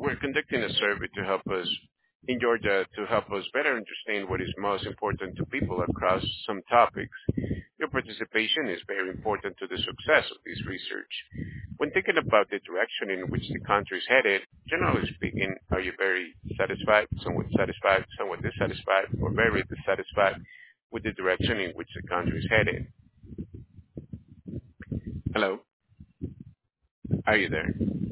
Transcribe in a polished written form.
we're conducting a survey to help us in Georgia to help us better understand what is most important to people across some topics. Your participation is very important to the success of this research. When thinking about the direction in which the country is headed, generally speaking, are you very satisfied, somewhat dissatisfied, or very dissatisfied with the direction in which the country is headed? Hello, are you there?